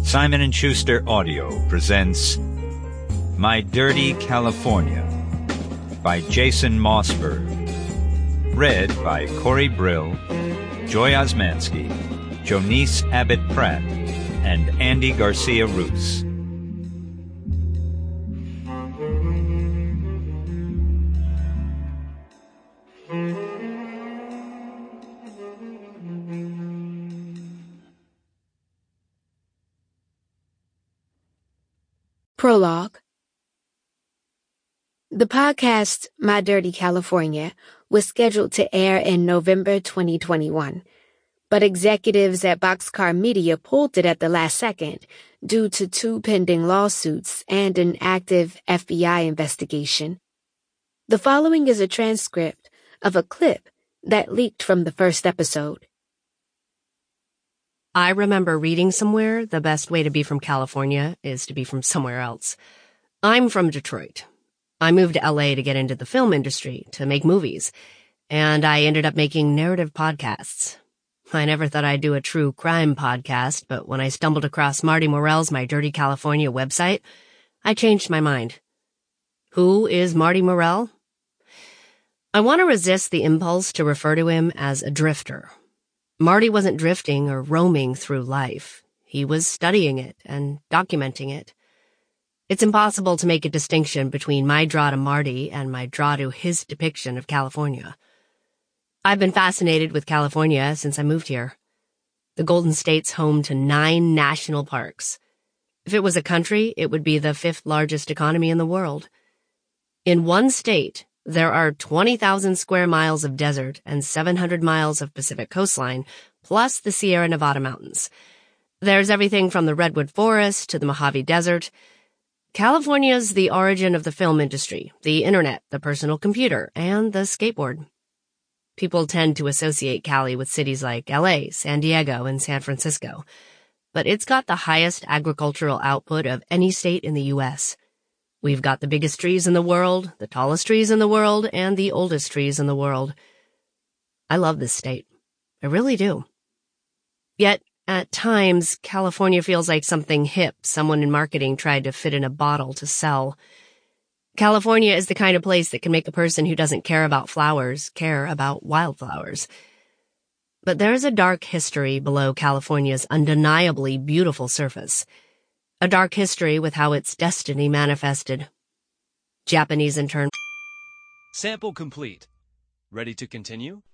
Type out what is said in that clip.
Simon & Schuster Audio presents My Dirty California by Jason Mossberg. Read by Corey Brill, Joy Osmansky, Jonice Abbott-Pratt, and Andy Garcia-Roos. Prologue. The podcast, My Dirty California, was scheduled to air in November 2021, but executives at Boxcar Media pulled it at the last second due to 2 pending lawsuits and an active FBI investigation. The following is a transcript of a clip that leaked from the first episode. I remember reading somewhere the best way to be from California is to be from somewhere else. I'm from Detroit. I moved to LA to get into the film industry, to make movies, and I ended up making narrative podcasts. I never thought I'd do a true crime podcast, but when I stumbled across Marty Morell's My Dirty California website, I changed my mind. Who is Marty Morell? I want to resist the impulse to refer to him as a drifter. Marty wasn't drifting or roaming through life. He was studying it and documenting it. It's impossible to make a distinction between my draw to Marty and my draw to his depiction of California. I've been fascinated with California since I moved here. The Golden State's home to 9 national parks. If it was a country, it would be the 5th largest economy in the world. In one state, there are 20,000 square miles of desert and 700 miles of Pacific coastline, plus the Sierra Nevada mountains. There's everything from the Redwood Forest to the Mojave Desert. California's the origin of the film industry, the internet, the personal computer, and the skateboard. People tend to associate Cali with cities like LA, San Diego, and San Francisco, but it's got the highest agricultural output of any state in the U.S. We've got the biggest trees in the world, the tallest trees in the world, and the oldest trees in the world. I love this state. I really do. Yet, at times, California feels like something hip someone in marketing tried to fit in a bottle to sell. California is the kind of place that can make a person who doesn't care about flowers care about wildflowers. But there's a dark history below California's undeniably beautiful surface. A dark history with how its destiny manifested. Japanese intern. Sample complete. Ready to continue?